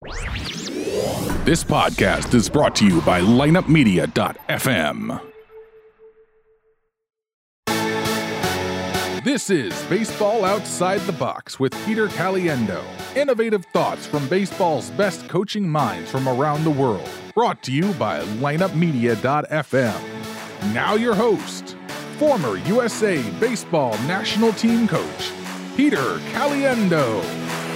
This podcast is brought to you by lineupmedia.fm. This is Baseball Outside the Box with Peter Caliendo. Innovative thoughts from baseball's best coaching minds from around the world. Brought to you by lineupmedia.fm. Now your host, former USA Baseball National Team Coach, Peter Caliendo.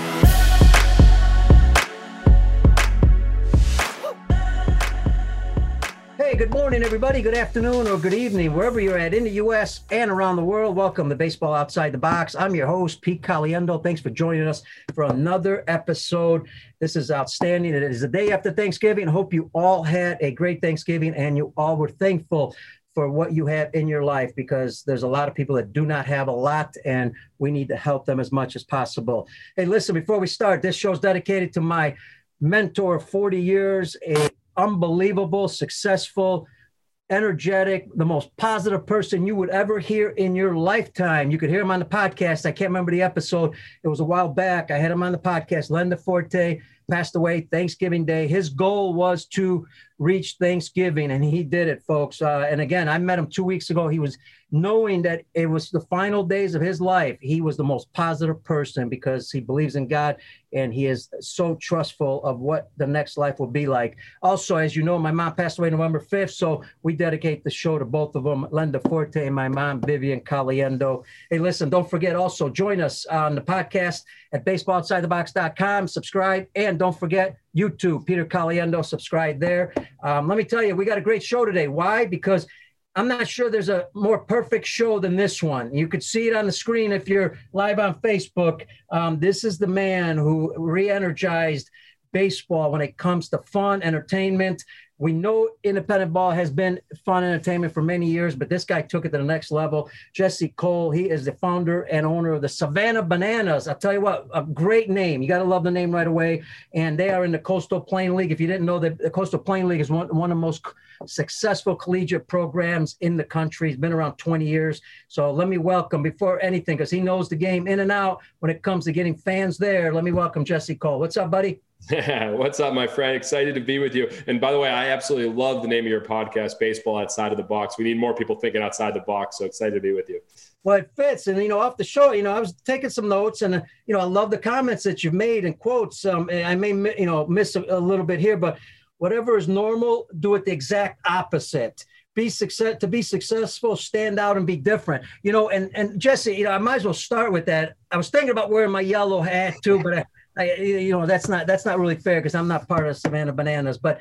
Hey, good morning, everybody. Good afternoon or good evening, wherever you're at in the U.S. and around the world. Welcome to Baseball Outside the Box. I'm your host, Pete Caliendo. Thanks for joining us for another episode. This is outstanding. It is the day after Thanksgiving. I hope you all had a great Thanksgiving and you all were thankful for what you have in your life, because there's a lot of people that do not have a lot, and we need to help them as much as possible. Hey, listen, before we start, this show is dedicated to my mentor of 40 years, a unbelievable, successful, energetic, the most positive person you would ever hear in your lifetime. You could hear him on the podcast. I can't remember the episode. It was a while back. I had him on the podcast. Len DeForte passed away Thanksgiving Day. His goal was to reach Thanksgiving, and he did it, folks. And again, I met him 2 weeks ago. He was knowing that it was the final days of his life. He was the most positive person because he believes in God, and he is so trustful of what the next life will be like. Also, as you know, my mom passed away November 5th, so we dedicate the show to both of them, Len DeForte and my mom, Vivian Caliendo. Hey, listen, don't forget also, join us on the podcast at baseballoutsidethebox.com. Subscribe, and don't forget YouTube, Peter Caliendo, subscribe there. Let me tell you, we got a great show today. Why? Because I'm not sure there's a more perfect show than this one. You could see it on the screen if you're live on Facebook. This is the man who re-energized baseball when it comes to fun, entertainment. We know independent ball has been fun entertainment for many years, but this guy took it to the next level. Jesse Cole, he is the founder and owner of the Savannah Bananas. I'll tell you what, a great name. You got to love the name right away. And they are in the Coastal Plain League. If you didn't know, the Coastal Plain League is one of the most successful collegiate programs in the country. It's been around 20 years. So let me welcome, before anything, because he knows the game in and out when it comes to getting fans there, let me welcome Jesse Cole. What's up, buddy? What's up, my friend? Excited to be with you. And by the way, I absolutely love the name of your podcast, Baseball Outside of the Box. We need more people thinking outside the box. So excited to be with you. Well, it fits. And, off the show, I was taking some notes, and, I love the comments that you've made and quotes. I may, miss a little bit here, but whatever is normal, do it the exact opposite. To be successful, stand out and be different. And Jesse, I might as well start with that. I was thinking about wearing my yellow hat too, but that's not really fair because I'm not part of Savannah Bananas. But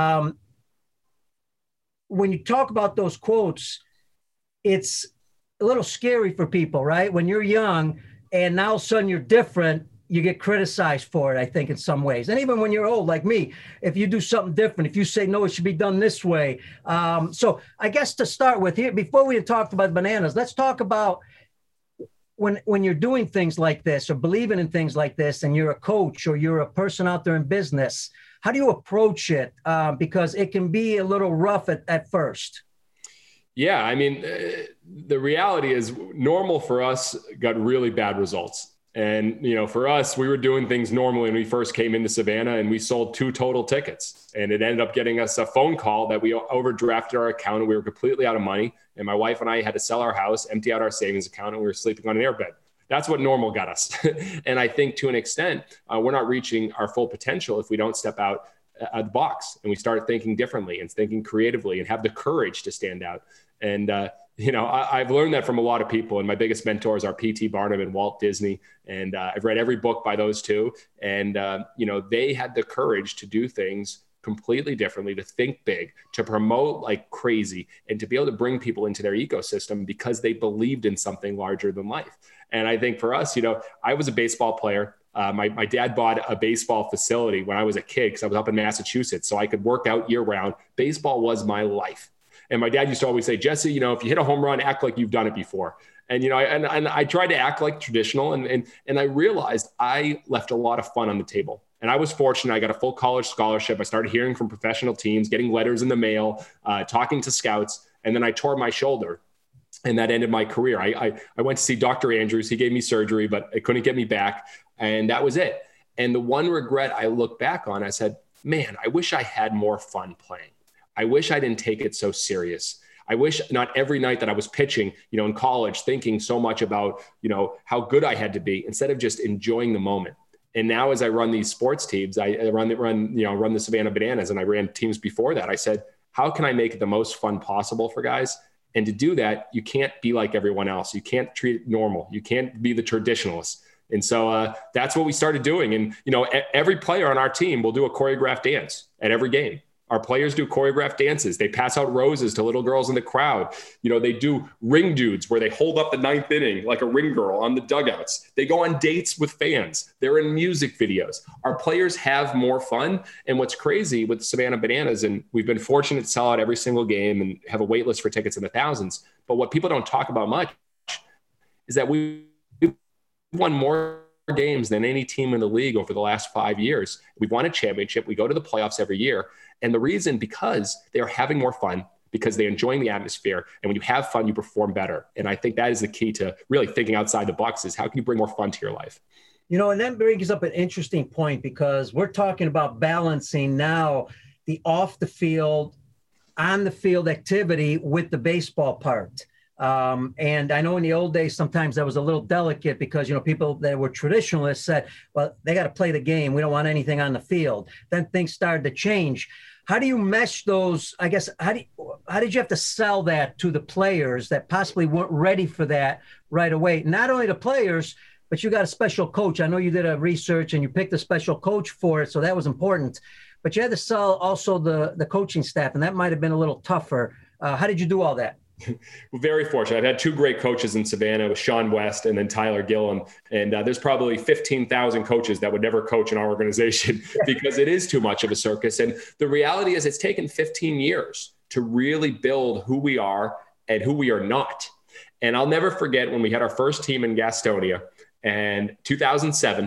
when you talk about those quotes, it's a little scary for people, right? When you're young and now all of a sudden you're different, you get criticized for it, I think, in some ways. And even when you're old, like me, if you do something different, if you say, no, it should be done this way. So I guess to start with here, before we talked about bananas, let's talk about when you're doing things like this or believing in things like this, and you're a coach or you're a person out there in business, how do you approach it? Because it can be a little rough at first. Yeah, I mean, the reality is normal for us got really bad results. And, for us, we were doing things normally when we first came into Savannah, and we sold 2 total tickets, and it ended up getting us a phone call that we overdrafted our account and we were completely out of money. And my wife and I had to sell our house, empty out our savings account, and we were sleeping on an airbed. That's what normal got us. And I think to an extent, we're not reaching our full potential if we don't step out of the box and we start thinking differently and thinking creatively and have the courage to stand out. And, I've learned that from a lot of people, and my biggest mentors are P.T. Barnum and Walt Disney. And I've read every book by those two. And, they had the courage to do things completely differently, to think big, to promote like crazy, and to be able to bring people into their ecosystem because they believed in something larger than life. And I think for us, I was a baseball player. My dad bought a baseball facility when I was a kid because I was up in Massachusetts, so I could work out year round. Baseball was my life. And my dad used to always say, Jesse, if you hit a home run, act like you've done it before. And, and I tried to act like traditional, and I realized I left a lot of fun on the table. And I was fortunate. I got a full college scholarship. I started hearing from professional teams, getting letters in the mail, talking to scouts. And then I tore my shoulder, and that ended my career. I went to see Dr. Andrews. He gave me surgery, but it couldn't get me back. And that was it. And the one regret I look back on, I said, man, I wish I had more fun playing. I wish I didn't take it so serious. I wish not every night that I was pitching, in college, thinking so much about, how good I had to be instead of just enjoying the moment. And now as I run these sports teams, I run the Savannah Bananas, and I ran teams before that. I said, how can I make it the most fun possible for guys? And to do that, you can't be like everyone else. You can't treat it normal. You can't be the traditionalist. And so that's what we started doing. And, every player on our team will do a choreographed dance at every game. Our players do choreographed dances. They pass out roses to little girls in the crowd. They do ring dudes where they hold up the ninth inning like a ring girl on the dugouts. They go on dates with fans. They're in music videos. Our players have more fun. And what's crazy with the Savannah Bananas, and we've been fortunate to sell out every single game and have a wait list for tickets in the thousands. But what people don't talk about much is that we've won more games than any team in the league over the last 5 years. We've won a championship. We go to the playoffs every year. And the reason, because they are having more fun, because they're enjoying the atmosphere. And when you have fun, you perform better. And I think that is the key to really thinking outside the box, is how can you bring more fun to your life? And that brings up an interesting point, because we're talking about balancing now the off the field, on the field activity with the baseball part. And I know in the old days, sometimes that was a little delicate because, people that were traditionalists said, well, they got to play the game. We don't want anything on the field. Then things started to change. How do you mesh those? I guess, how did you have to sell that to the players that possibly weren't ready for that right away? Not only the players, but you got a special coach. I know you did a research and you picked a special coach for it. So that was important, but you had to sell also the coaching staff, and that might've been a little tougher. How did you do all that? We're very fortunate. I've had two great coaches in Savannah with Sean West and then Tyler Gillum. And there's probably 15,000 coaches that would never coach in our organization because it is too much of a circus. And the reality is it's taken 15 years to really build who we are and who we are not. And I'll never forget when we had our first team in Gastonia in 2007.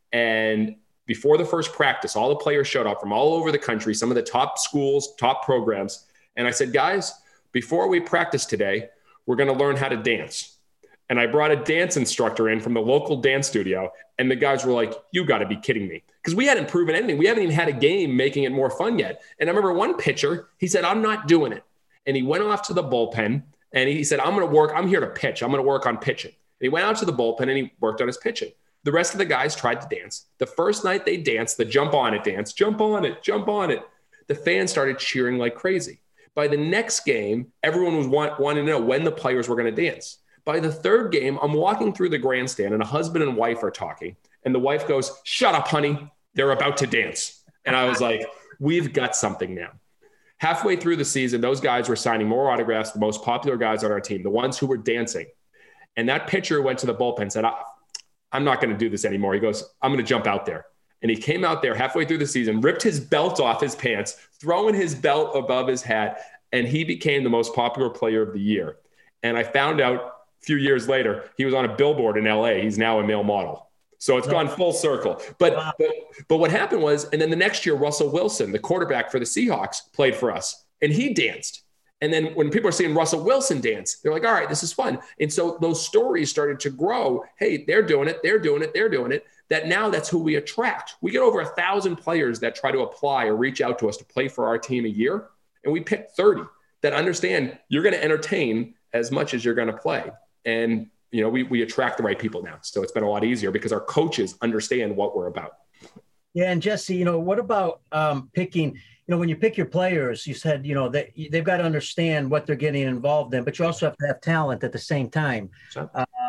And before the first practice, all the players showed up from all over the country, some of the top schools, top programs. And I said, guys, before we practice today, we're going to learn how to dance. And I brought a dance instructor in from the local dance studio. And the guys were like, you got to be kidding me. Because we hadn't proven anything. We haven't even had a game making it more fun yet. And I remember one pitcher, he said, I'm not doing it. And he went off to the bullpen and he said, I'm here to pitch. I'm going to work on pitching. And he went out to the bullpen and he worked on his pitching. The rest of the guys tried to dance. The first night they danced, the jump on it dance, jump on it, jump on it. The fans started cheering like crazy. By the next game, everyone was wanting to know when the players were going to dance. By the third game, I'm walking through the grandstand and a husband and wife are talking. And the wife goes, shut up, honey. They're about to dance. And I was like, we've got something now. Halfway through the season, those guys were signing more autographs, the most popular guys on our team, the ones who were dancing. And that pitcher went to the bullpen and said, I'm not going to do this anymore. He goes, I'm going to jump out there. And he came out there halfway through the season, ripped his belt off his pants, throwing his belt above his hat, and he became the most popular player of the year. And I found out a few years later, he was on a billboard in LA. He's now a male model. So it's gone full circle. But what happened was, and then the next year, Russell Wilson, the quarterback for the Seahawks, played for us, and he danced. And then when people are seeing Russell Wilson dance, they're like, all right, this is fun. And so those stories started to grow. Hey, they're doing it. They're doing it. They're doing it. That now that's who we attract. We get over 1,000 players that try to apply or reach out to us to play for our team a year. And we pick 30 that understand you're going to entertain as much as you're going to play. And, we attract the right people now. So it's been a lot easier because our coaches understand what we're about. Yeah. And Jesse, what about picking, when you pick your players, you said, that they've got to understand what they're getting involved in, but you also have to have talent at the same time. Sure.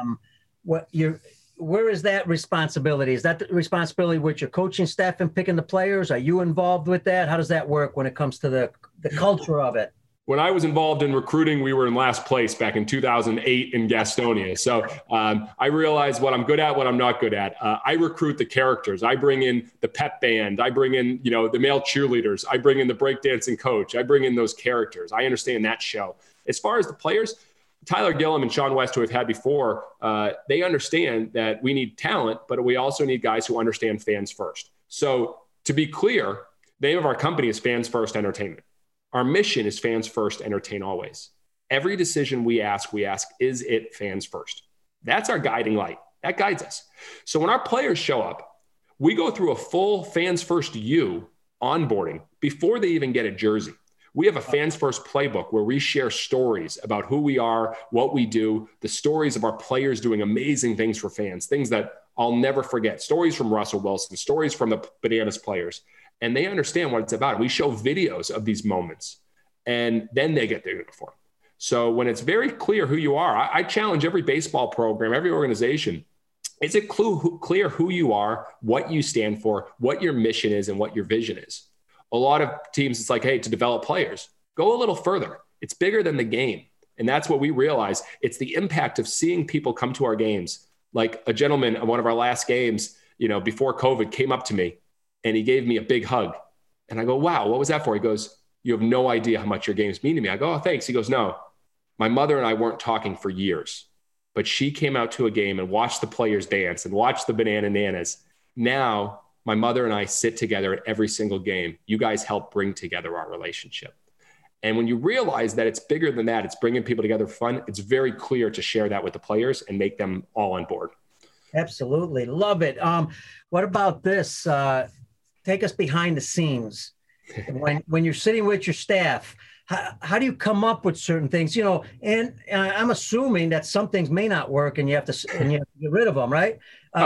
Where is that responsibility? Is that the responsibility with your coaching staff and picking the players? Are you involved with that? How does that work when it comes to the culture of it? When I was involved in recruiting, we were in last place back in 2008 in Gastonia. So I realized what I'm good at, what I'm not good at. I recruit the characters. I bring in the pep band. I bring in, the male cheerleaders. I bring in the breakdancing coach. I bring in those characters. I understand that show. As far as the players, Tyler Gillum and Sean West, who we've had before, they understand that we need talent, but we also need guys who understand fans first. So to be clear, the name of our company is Fans First Entertainment. Our mission is fans first, entertain always. Every decision we ask, is it fans first? That's our guiding light. That guides us. So when our players show up, We go through a full Fans First U onboarding before they even get a jersey. We have a Fans First playbook where we share stories about who we are, what we do, the stories of our players doing amazing things for fans, things that I'll never forget, stories from Russell Wilson, stories from the Bananas players. And they understand what it's about. We show videos of these moments, and then they get their uniform. So when it's very clear who you are, I challenge every baseball program, every organization. Is it clear who you are, what you stand for, what your mission is, and what your vision is? A lot of teams, it's like, hey, to develop players, go a little further. It's bigger than the game. And that's what we realize. It's the impact of seeing people come to our games. Like a gentleman at one of our last games, before COVID, came up to me and he gave me a big hug. And I go, wow, what was that for? He goes, you have no idea how much your games mean to me. I go, oh, thanks. He goes, no, my mother and I weren't talking for years, but she came out to a game and watched the players dance and watched the Banana Nanas. Now my mother and I sit together at every single game. You guys help bring together our relationship. And when you realize that it's bigger than that, it's bringing people together for fun, it's very clear to share that with the players and make them all on board. Absolutely. Love it. What about this? Take us behind the scenes. When you're sitting with your staff, how do you come up with certain things? And I'm assuming that some things may not work and you have to get rid of them, right?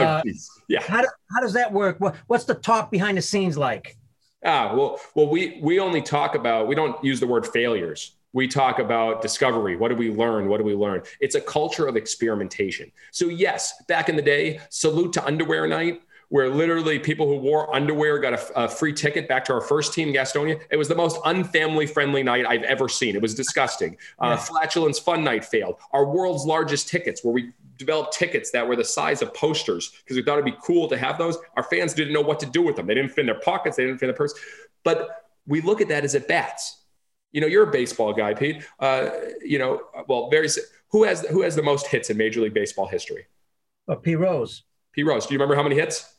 Yeah. How does that work? What's the talk behind the scenes like? Well, we only talk about, we don't use the word failures. We talk about discovery. What did we learn? What do we learn? It's a culture of experimentation. So yes, back in the day, salute to underwear night, where literally people who wore underwear got a free ticket back to our first team, Gastonia. It was the most unfamily-friendly night I've ever seen. It was disgusting. Flatulence Fun Night failed. Our world's largest tickets, where we developed tickets that were the size of posters because we thought it'd be cool to have those. Our fans didn't know what to do with them. They didn't fit in their pockets. They didn't fit in their purse. But we look at that as at-bats. You're a baseball guy, Pete. Who has the most hits in Major League Baseball history? P. Rose. P. Rose. Do you remember how many hits?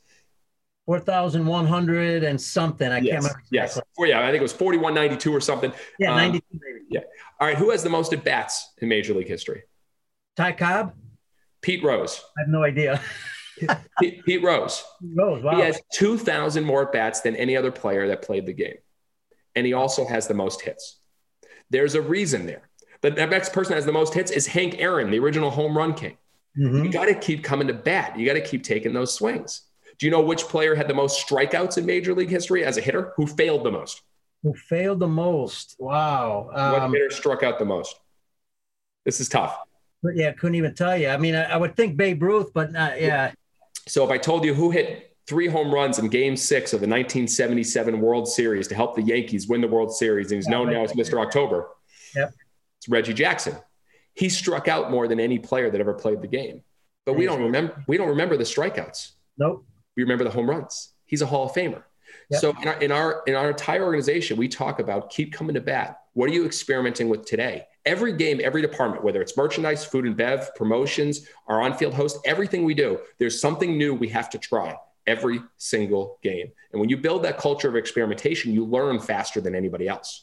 4,100 and something. I can't remember. Yes. I think it was 4192 or something. Yeah, 92 maybe. Yeah. All right. Who has the most at-bats in Major League history? Ty Cobb? Pete Rose. I have no idea. Pete Rose. Rose, wow. He has 2,000 more at-bats than any other player that played the game. And he also has the most hits. There's a reason there. The next person that has the most hits is Hank Aaron, the original home run king. Mm-hmm. You got to keep coming to bat. You got to keep taking those swings. Do you know which player had the most strikeouts in Major League history as a hitter? Who failed the most? Who failed the most? Wow. What hitter struck out the most? This is tough. Yeah, couldn't even tell you. I mean, I would think Babe Ruth, but yeah. So if I told you who hit 3 home runs in Game 6 of the 1977 World Series to help the Yankees win the World Series, and he's known now as Mr. October. Yep. It's Reggie Jackson. He struck out more than any player that ever played the game. But we don't remember the strikeouts. Nope. We remember the home runs. He's a Hall of Famer. Yep. So in our entire organization, we talk about keep coming to bat. What are you experimenting with today? Every game, every department, whether it's merchandise, food and bev, promotions, our on-field host, everything we do, there's something new we have to try every single game. And when you build that culture of experimentation, you learn faster than anybody else.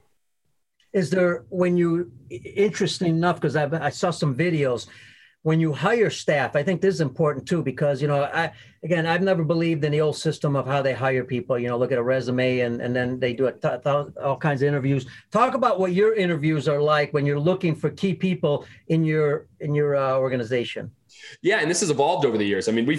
Is there, interesting enough, because I saw some videos, when you hire staff, I think this is important too, because, I've never believed in the old system of how they hire people, look at a resume and then they do all kinds of interviews. Talk about what your interviews are like when you're looking for key people in your organization. Yeah, and this has evolved over the years. I mean,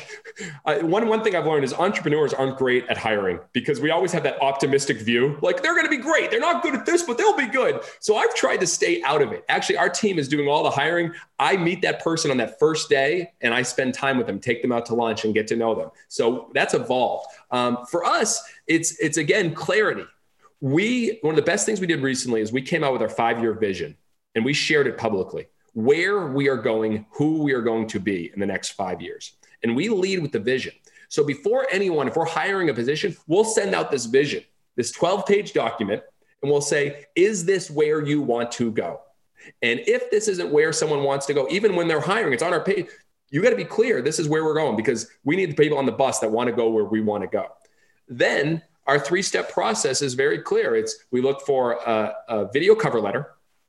one thing I've learned is entrepreneurs aren't great at hiring because we always have that optimistic view, like they're going to be great. They're not good at this, but they'll be good. So I've tried to stay out of it. Actually, our team is doing all the hiring. I meet that person on that first day and I spend time with them, take them out to lunch and get to know them. So that's evolved. For us, it's again, clarity. One of the best things we did recently is we came out with our 5-year vision and we shared it publicly. Where we are going, who we are going to be in the next 5 years. And we lead with the vision. So before anyone, if we're hiring a position, we'll send out this vision, this 12-page document, and we'll say, is this where you want to go? And if this isn't where someone wants to go, even when they're hiring, it's on our page, you got to be clear, this is where we're going because we need the people on the bus that want to go where we want to go. Then our 3-step process is very clear. We look for a video cover letter.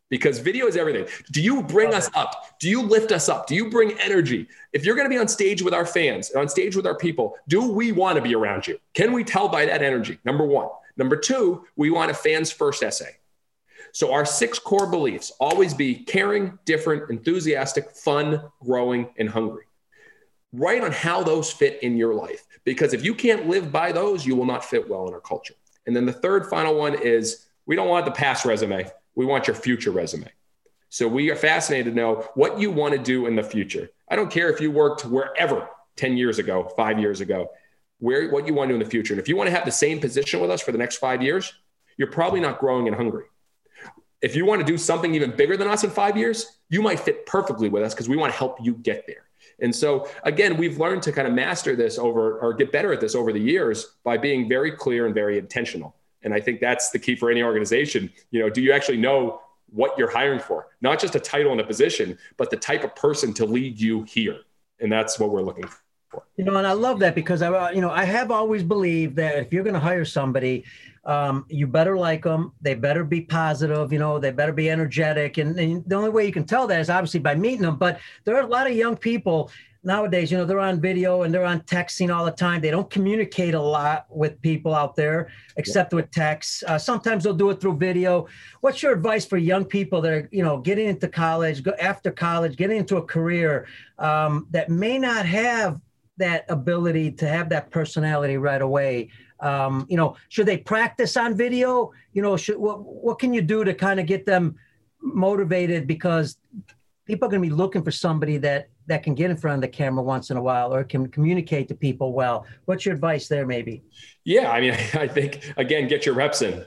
because video is everything. Do you bring us up? Do you lift us up? Do you bring energy? If you're going to be on stage with our fans, on stage with our people, do we want to be around you? Can we tell by that energy? Number one. Number two, we want a fans first essay. So our 6 core beliefs, always be caring, different, enthusiastic, fun, growing, and hungry. Write on how those fit in your life, because if you can't live by those, you will not fit well in our culture. And then the third final one is, we don't want the past resume. We want your future resume. So we are fascinated to know what you want to do in the future. I don't care if you worked wherever 10 years ago, 5 years ago, what you want to do in the future. And if you want to have the same position with us for the next 5 years, you're probably not growing and hungry. If you want to do something even bigger than us in 5 years, you might fit perfectly with us because we want to help you get there. And so, again, we've learned to kind of master this or get better at this over the years by being very clear and very intentional. And I think that's the key for any organization. Do you actually know what you're hiring for? Not just a title and a position, but the type of person to lead you here. And that's what we're looking for. And I love that because I have always believed that if you're going to hire somebody, you better like them. They better be positive. They better be energetic. And the only way you can tell that is obviously by meeting them. But there are a lot of young people nowadays, they're on video and they're on texting all the time. They don't communicate a lot with people out there, except with text. Sometimes they'll do it through video. What's your advice for young people that are, getting into college, after college, getting into a career that may not have that ability to have that personality right away? Should they practice on video? What can you do to kind of get them motivated? Because people are going to be looking for somebody that can get in front of the camera once in a while or can communicate to people well. What's your advice there, maybe? Yeah, I think, again, get your reps in.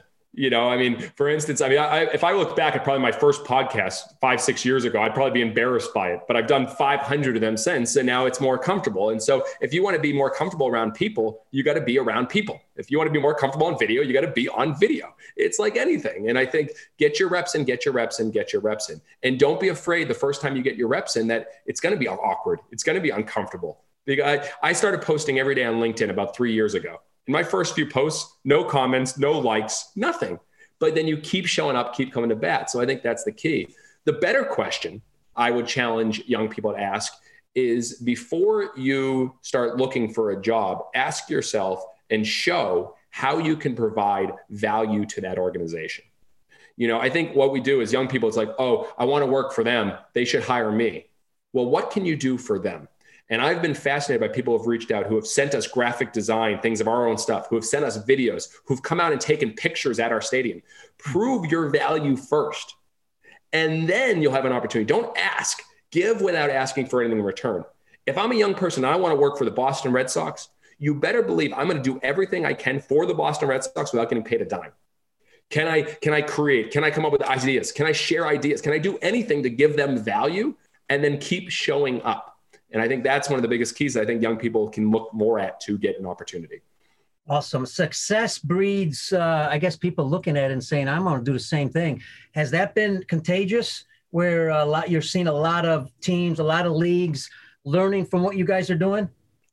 For instance, if I look back at probably my first podcast 5-6 years ago, I'd probably be embarrassed by it, but I've done 500 of them since, and now it's more comfortable. And so if you want to be more comfortable around people, you got to be around people. If you want to be more comfortable on video, you got to be on video. It's like anything. And I think get your reps in, get your reps in, get your reps in. And don't be afraid the first time you get your reps in that it's going to be awkward. It's going to be uncomfortable. I started posting every day on LinkedIn about 3 years ago. In my first few posts, no comments, no likes, nothing. But then you keep showing up, keep coming to bat. So I think that's the key. The better question I would challenge young people to ask is, before you start looking for a job, ask yourself and show how you can provide value to that organization. I think what we do as young people, it's like, oh, I want to work for them. They should hire me. Well, what can you do for them? And I've been fascinated by people who have reached out, who have sent us graphic design, things of our own stuff, who have sent us videos, who've come out and taken pictures at our stadium. Prove your value first, and then you'll have an opportunity. Don't ask. Give without asking for anything in return. If I'm a young person and I want to work for the Boston Red Sox, you better believe I'm going to do everything I can for the Boston Red Sox without getting paid a dime. Can I create? Can I come up with ideas? Can I share ideas? Can I do anything to give them value and then keep showing up? And I think that's one of the biggest keys that I think young people can look more at to get an opportunity. Awesome. Success breeds, people looking at it and saying, I'm going to do the same thing. Has that been contagious where you're seeing a lot of teams, a lot of leagues learning from what you guys are doing?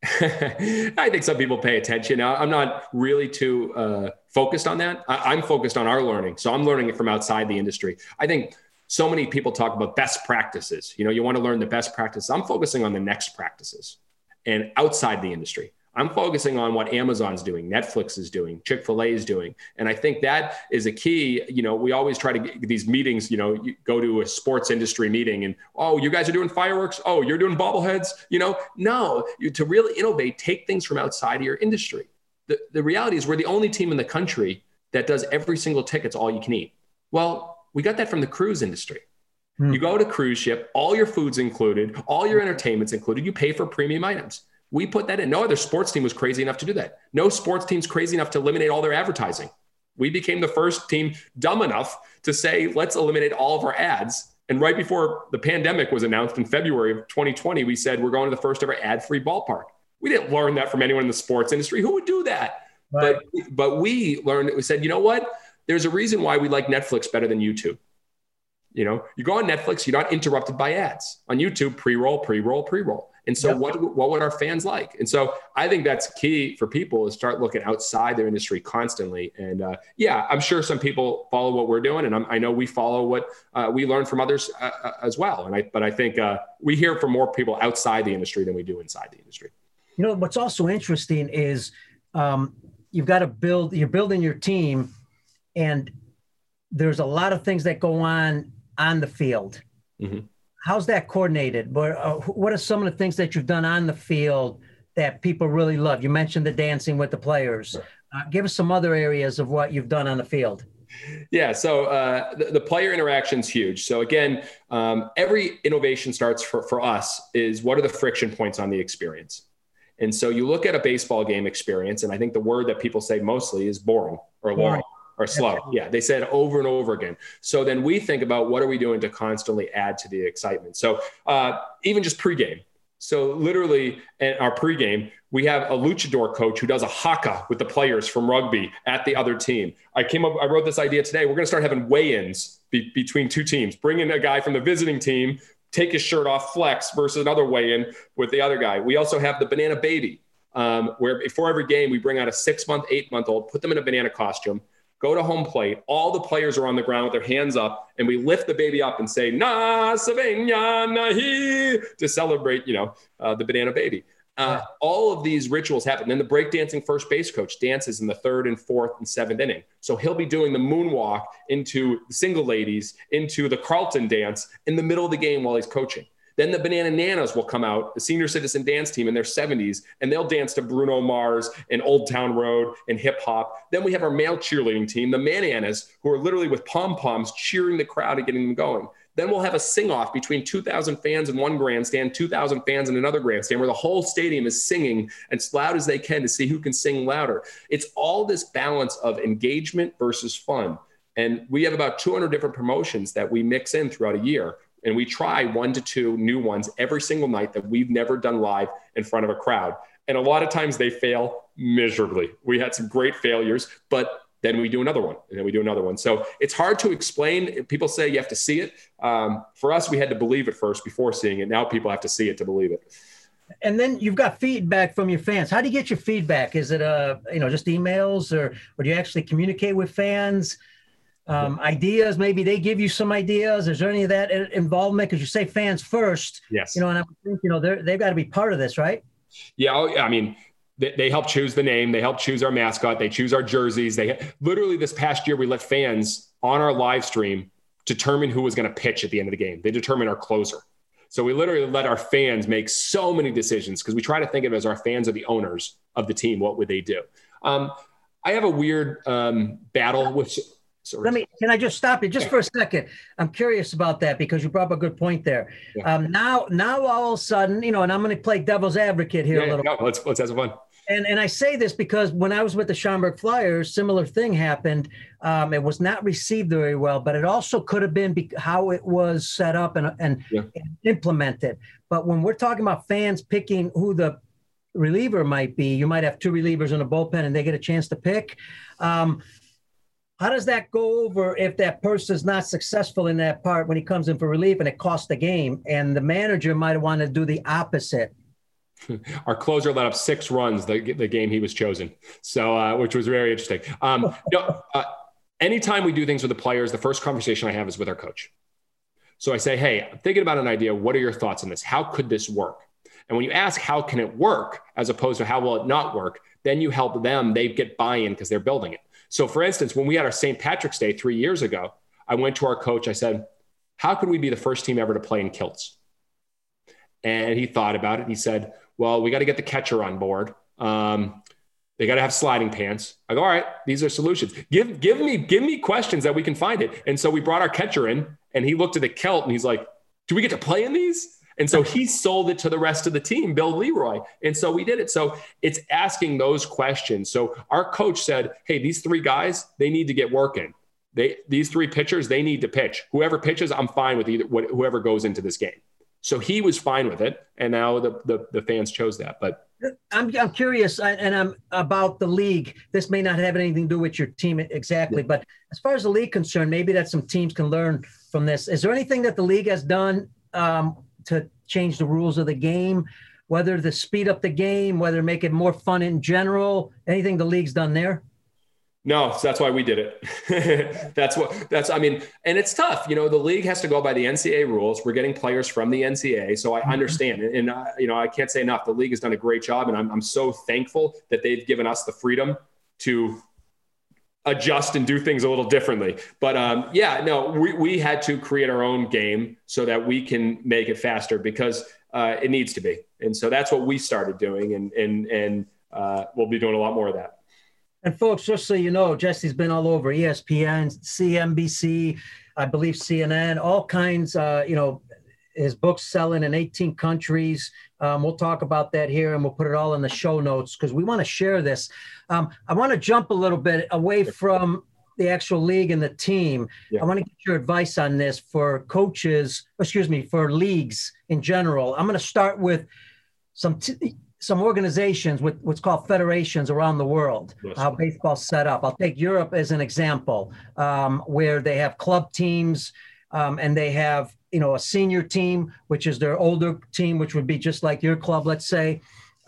I think some people pay attention. I'm not really too focused on that. I'm focused on our learning. So I'm learning it from outside the industry. I think so many people talk about best practices. You want to learn the best practices. I'm focusing on the next practices and outside the industry. I'm focusing on what Amazon's doing, Netflix is doing, Chick-fil-A is doing. And I think that is a key. We always try to get these meetings, you go to a sports industry meeting and, oh, you guys are doing fireworks. Oh, you're doing bobbleheads. No, to really innovate, take things from outside of your industry. The reality is we're the only team in the country that does every single ticket's all you can eat. Well, we got that from the cruise industry. You go to cruise ship, all your food's included, all your entertainment's included. You pay for premium items. We put that in. No other sports team was crazy enough to do that. No sports team's crazy enough to eliminate all their advertising. We became the first team dumb enough to say, let's eliminate all of our ads. And right before the pandemic was announced in February of 2020, we said, we're going to the first ever ad-free ballpark. We didn't learn that from anyone in the sports industry. Who would do that? Right. But we learned it. We said, you know what? There's a reason why we like Netflix better than YouTube. You go on Netflix, you're not interrupted by ads. On YouTube, pre-roll, pre-roll, pre-roll. And so what would our fans like? And so I think that's key for people is start looking outside their industry constantly. And I'm sure some people follow what we're doing. And I know we follow what we learn from others as well. But I think we hear from more people outside the industry than we do inside the industry. You know, what's also interesting is you're building your team, and there's a lot of things that go on the field. Mm-hmm. How's that coordinated? What are some of the things that you've done on the field that people really love? You mentioned the dancing with the players. Give us some other areas of what you've done on the field. Yeah, so the player interaction is huge. So again, every innovation starts for us is what are the friction points on the experience? And so you look at a baseball game experience, and I think the word that people say mostly is boring or long or slow. Yeah, they say it over and over again. So then we think about what are we doing to constantly add to the excitement. So even just pregame. So literally in our pregame, we have a luchador coach who does a haka with the players from rugby at the other team. I wrote this idea today. We're going to start having weigh-ins between two teams. Bring in a guy from the visiting team, take his shirt off, flex versus another weigh-in with the other guy. We also have the banana baby, where before every game, we bring out a 6-month, 8-month-old, put them in a banana costume, go to home plate. All the players are on the ground with their hands up, and we lift the baby up and say, na savenya nahi, to celebrate, the banana baby. All of these rituals happen. Then the breakdancing first base coach dances in the 3rd and 4th and 7th inning. So he'll be doing the moonwalk into the single ladies, into the Carlton dance in the middle of the game while he's coaching. Then the Banana Nanas will come out, the senior citizen dance team in their 70s, and they'll dance to Bruno Mars and Old Town Road and hip hop. Then we have our male cheerleading team, the Mananas, who are literally with pom-poms cheering the crowd and getting them going. Then we'll have a sing-off between 2,000 fans in one grandstand, 2,000 fans in another grandstand, where the whole stadium is singing as loud as they can to see who can sing louder. It's all this balance of engagement versus fun. And we have about 200 different promotions that we mix in throughout a year. And we try 1 to 2 new ones every single night that we've never done live in front of a crowd. And a lot of times they fail miserably. We had some great failures, but then we do another one, and then we do another one. So it's hard to explain. People say you have to see it. For us, we had to believe it first before seeing it. Now people have to see it to believe it. And then you've got feedback from your fans. How do you get your feedback? Is it just emails, or do you actually communicate with fans? Ideas, maybe they give you some ideas. Is there any of that involvement? Because you say fans first. Yes. And I think they've got to be part of this, right? Yeah, I mean, they help choose the name. They help choose our mascot. They choose our jerseys. Literally this past year, we let fans on our live stream determine who was going to pitch at the end of the game. They determine our closer. So we literally let our fans make so many decisions because we try to think of it as our fans are the owners of the team. What would they do? I have a weird battle with. Can I just stop you just for a second? I'm curious about that because you brought up a good point there. Yeah. Now all of a sudden, and I'm going to play devil's advocate here a little. No, let's have some fun. And I say this because when I was with the Schaumburg Flyers, similar thing happened. It was not received very well, but it also could have been how it was set up and implemented. But when we're talking about fans picking who the reliever might be, you might have 2 relievers in a bullpen and they get a chance to pick. How does that go over if that person is not successful in that part when he comes in for relief and it costs the game? And the manager might want to do the opposite. Our closer let up 6 runs the game he was chosen, so which was very interesting. Anytime we do things with the players, the first conversation I have is with our coach. So I say, hey, I'm thinking about an idea. What are your thoughts on this? How could this work? And when you ask how can it work as opposed to how will it not work, then you help them. They get buy-in because they're building it. So for instance, when we had our St. Patrick's Day 3 years ago, I went to our coach. I said, how could we be the first team ever to play in kilts? And he thought about it. He said, well, we got to get the catcher on board. They got to have sliding pants. I go, all right, these are solutions. Give me questions that we can find it. And so we brought our catcher in and he looked at the kilt and he's like, do we get to play in these? And so he sold it to the rest of the team, Bill Leroy. And so we did it. So it's asking those questions. So our coach said, hey, these 3 guys, they need to get working. These 3 pitchers, they need to pitch. Whoever pitches, I'm fine with whoever goes into this game. So he was fine with it. And now the fans chose that. But I'm curious, and I'm about the league. This may not have anything to do with your team exactly, but as far as the league concerned, maybe that some teams can learn from this. Is there anything that the league has done to change the rules of the game? whether to speed up the game, whether to make it more fun in general? Anything the league's done there? No, so that's why we did it. I mean, and it's tough. The league has to go by the NCAA rules. We're getting players from the NCAA. So I understand. And I can't say enough. The league has done a great job. And I'm so thankful that they've given us the freedom to adjust and do things a little differently. But we had to create our own game so that we can make it faster because it needs to be. And so that's what we started doing. And we'll be doing a lot more of that. And folks, just so you know, Jesse's been all over ESPN, CNBC, I believe CNN, all kinds, his book's selling in 18 countries. We'll talk about that here and we'll put it all in the show notes because we want to share this. I want to jump a little bit away from the actual league and the team. Yeah. I want to get your advice on this for for leagues in general. I'm going to start with some organizations with what's called federations around the world, yes. How baseball's set up. I'll take Europe as an example, where they have club teams and they have, a senior team, which is their older team, which would be just like your club, let's say.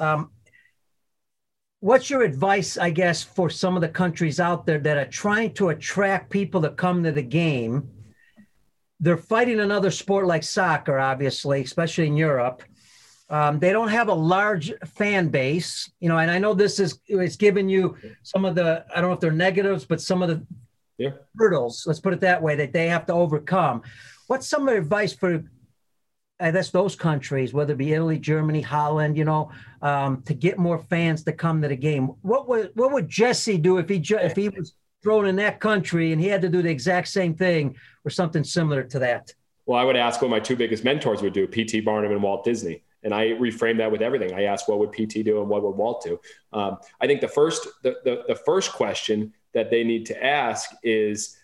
What's your advice, I guess, for some of the countries out there that are trying to attract people to come to the game? They're fighting another sport like soccer, obviously, especially in Europe. They don't have a large fan base, and I know it's giving you some of the, I don't know if they're negatives, but some of the hurdles, let's put it that way, that they have to overcome. What's some advice for, I guess, those countries, whether it be Italy, Germany, Holland, to get more fans to come to the game? What would Jesse do if he was thrown in that country and he had to do the exact same thing or something similar to that? Well, I would ask what my two biggest mentors would do, P.T. Barnum and Walt Disney. And I reframe that with everything. I ask, what would PT do and what would Walt do? I think the first question that they need to ask is,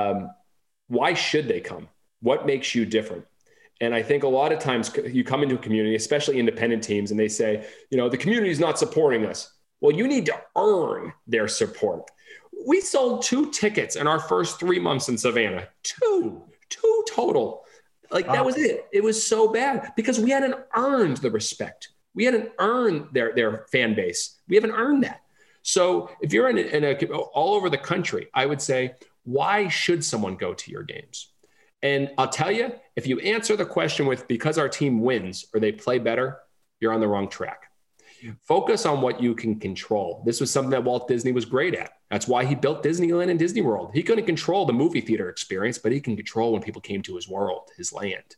why should they come? What makes you different? And I think a lot of times you come into a community, especially independent teams, and they say, the community is not supporting us. Well, you need to earn their support. We sold 2 tickets in our first 3 months in Savannah, two total. That was it. It was so bad because we hadn't earned the respect. We hadn't earned their fan base. We haven't earned that. So if you're in all over the country, I would say, why should someone go to your games? And I'll tell you, if you answer the question with because our team wins or they play better, you're on the wrong track. Focus on what you can control. This was something that Walt Disney was great at. That's why he built Disneyland and Disney World. He couldn't control the movie theater experience, but he can control when people came to his world, his land.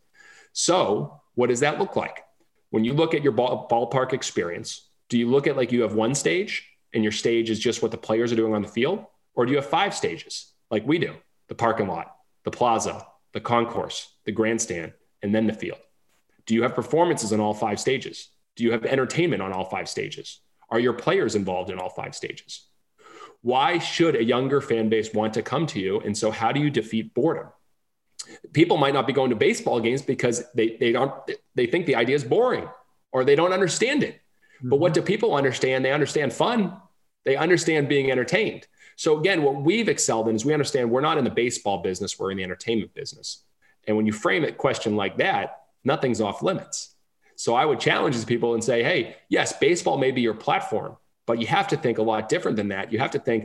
So what does that look like? When you look at your ballpark experience, do you look at you have one stage and your stage is just what the players are doing on the field? Or do you have 5 stages like we do? The parking lot, the plaza, the concourse, the grandstand, and then the field. Do you have performances on all 5 stages? Do you have entertainment on all 5 stages? Are your players involved in all 5 stages? Why should a younger fan base want to come to you? And so how do you defeat boredom? People might not be going to baseball games because they think the idea is boring or they don't understand it. Mm-hmm. But what do people understand? They understand fun. They understand being entertained. So again, what we've excelled in is we understand we're not in the baseball business, we're in the entertainment business. And when you frame a question like that, nothing's off limits. So I would challenge these people and say, hey, yes, baseball may be your platform, but you have to think a lot different than that. You have to think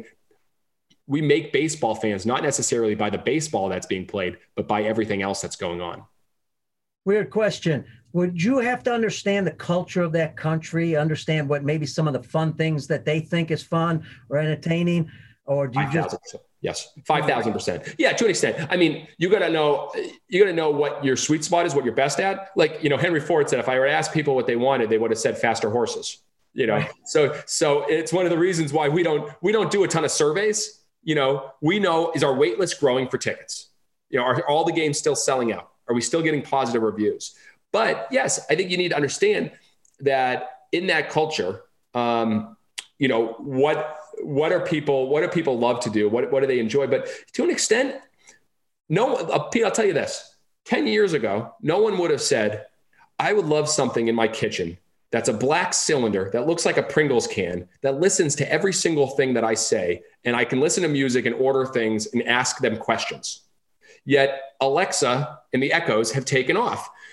we make baseball fans, not necessarily by the baseball that's being played, but by everything else that's going on. Weird question. Would you have to understand the culture of that country, understand what maybe some of the fun things that they think is fun or entertaining, or do you just... Yes, 5,000%. Yeah, to an extent. I mean, you got to know what your sweet spot is, what you're best at. Henry Ford said, if I were to ask people what they wanted, they would have said faster horses. Right. So it's one of the reasons why we don't do a ton of surveys. We know, is our wait list growing for tickets? Are all the games still selling out? Are we still getting positive reviews? But yes, I think you need to understand that in that culture, what do people love to do? What do they enjoy? But to an extent, I'll tell you this, 10 years ago, no one would have said, I would love something in my kitchen that's a black cylinder that looks like a Pringles can that listens to every single thing that I say. And I can listen to music and order things and ask them questions. Yet Alexa and the Echoes have taken off.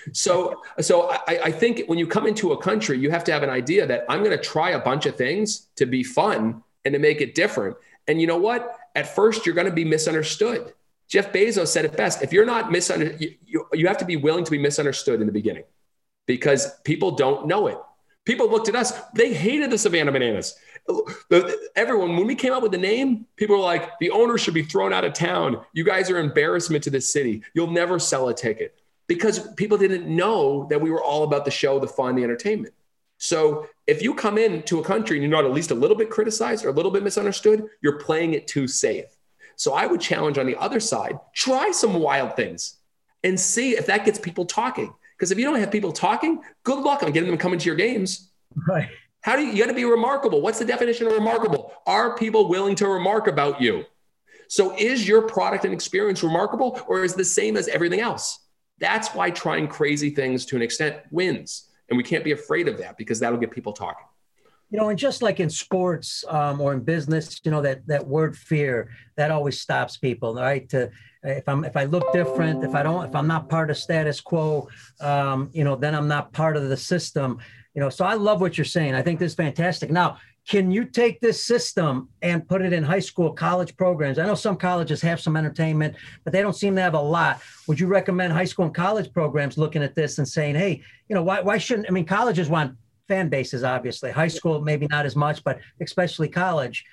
I think when you come into a country, you have to have an idea that I'm going to try a bunch of things to be fun and to make it different. And you know what? At first, you're going to be misunderstood. Jeff Bezos said it best. If you're not misunderstood, you have to be willing to be misunderstood in the beginning because people don't know it. People looked at us. They hated the Savannah Bananas. Everyone, when we came up with the name, people were like, the owner should be thrown out of town. You guys are embarrassment to this city. You'll never sell a ticket. Because people didn't know that we were all about the show, the fun, the entertainment. So if you come into a country and you're not at least a little bit criticized or a little bit misunderstood, you're playing it too safe. So I would challenge on the other side, try some wild things and see if that gets people talking. Because if you don't have people talking, good luck on getting them coming to your games. Right. How do you got to be remarkable? What's the definition of remarkable? Are people willing to remark about you? So is your product and experience remarkable or is it the same as everything else? That's why trying crazy things to an extent wins. And we can't be afraid of that because that'll get people talking. And just like in sports or in business, that word fear, that always stops people, right? If I look different, if I'm not part of status quo, then I'm not part of the system, so I love what you're saying. I think this is fantastic. Now, can you take this system and put it in high school, college programs? I know some colleges have some entertainment, but they don't seem to have a lot. Would you recommend high school and college programs looking at this and saying, hey, why shouldn't, colleges want fan bases, obviously. High school, maybe not as much, but especially college.